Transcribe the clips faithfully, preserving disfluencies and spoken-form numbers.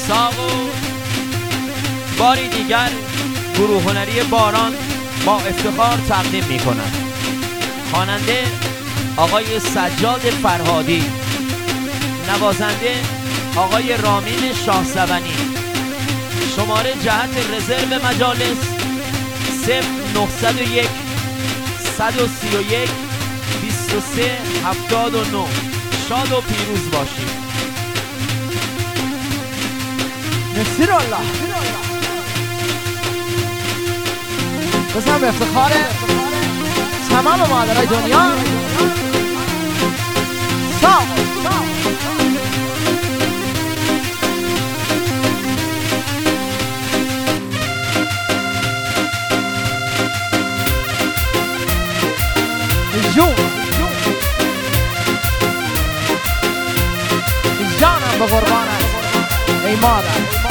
ساغو باری دیگر گروه هنری باران با افتخار تقدیم می کند. خواننده آقای سجاد فرهادی، نوازنده آقای رامین شاهزبانی. شماره جهت رزرو مجالس صفر نهصد و یک صد و سی و یک بیست و سه هفتاد و نه. شاد و پیروز باشید. نصیر الله بزن به افتخار تمام مادرای دنیا. سام جون جانم به قربانت ای مادر.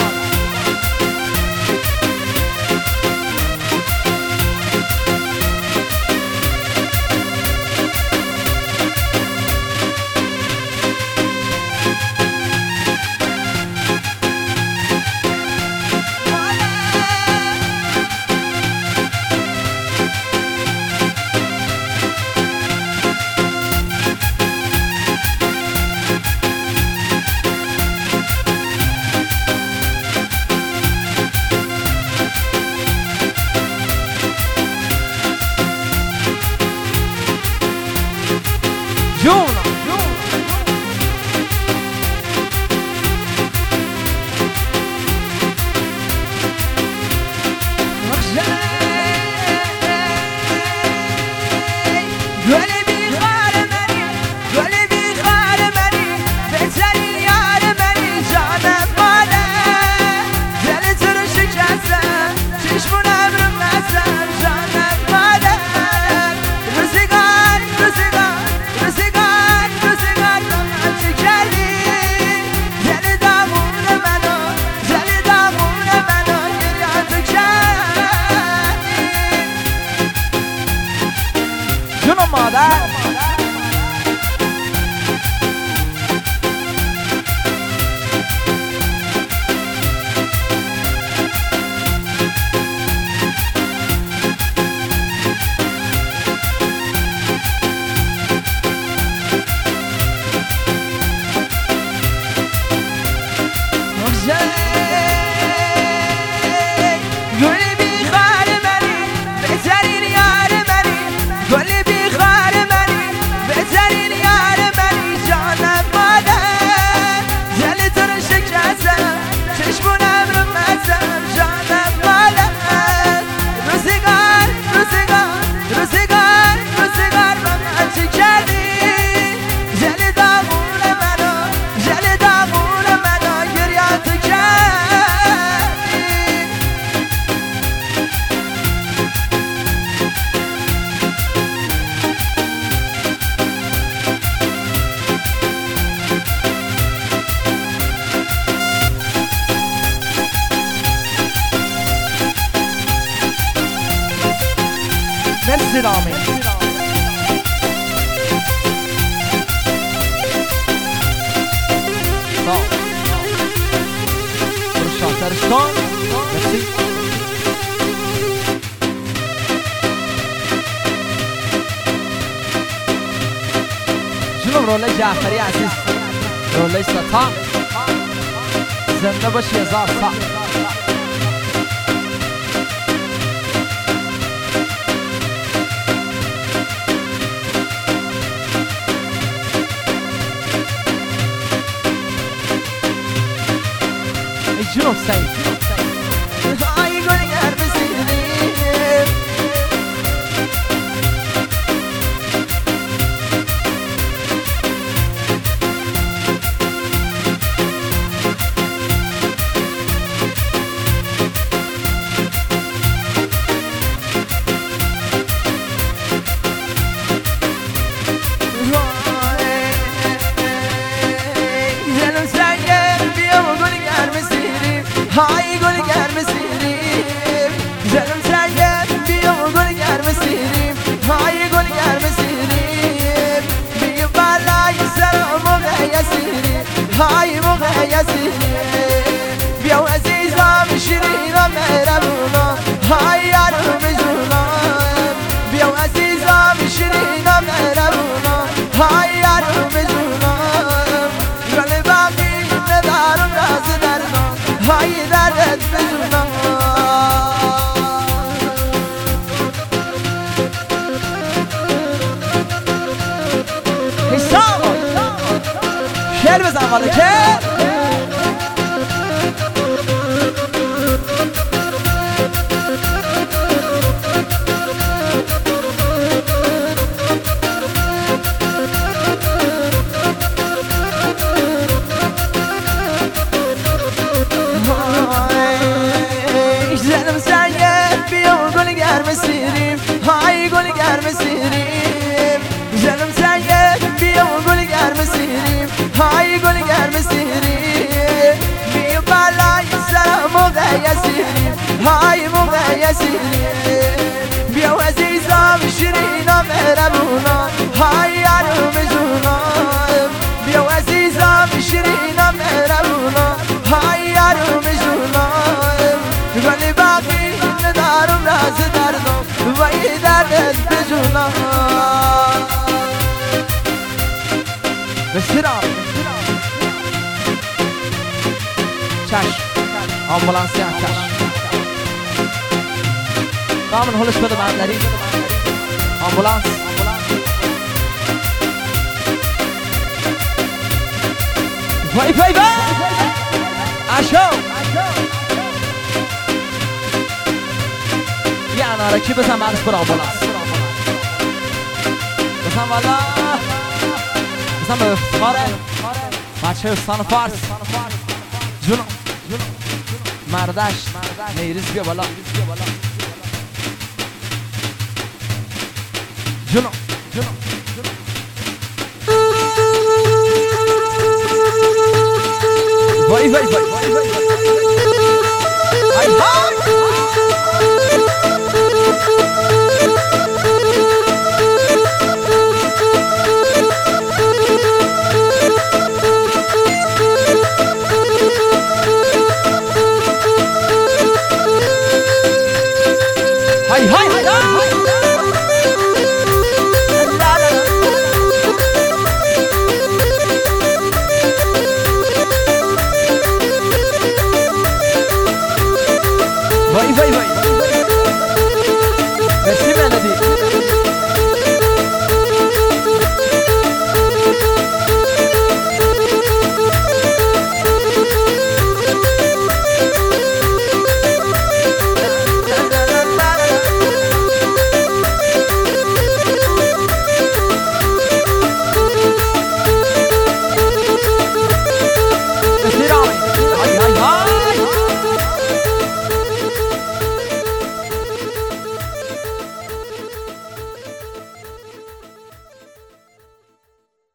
مرسی رامین. برو شاهترستان. مرسی. جنوب روله جعفری عزیز، روله ستا زنده باشی هزار سال. جنوب سعید های گلگر بزیدیم های گل گرم سیریم جنم سرگرم بیا گل گرم سیریم های گل گرم سیریم بیا بالای سر موقع یسیریم های موقع یسیریم مالکه زنم سعیه بیا گل گرم سیریم های گل گرم سیریم زنم سعیه بیا گل گرم سیریم های گل گرم سیریم بیا بالای سر موقع سیریم های موقع سیریم بیا عزیزم شیرینا مهربونا های یارم جونم بیا عزیزم شیرینا مهربونا های یارم جونم ولی باقی ندارم راز دردم و ای دردت بجونم بسیرم چشم آمبولانسی هم چشم دامن حلش بده بندری آمبولانس وای وای وای اشو یه انارکی بزن بعدش بر آمبولانس بزن والا بزن به افتخاره بچه استان فارس جونم مردش نیریز بیا بالا جونم جونم وای وای وای وای وای وای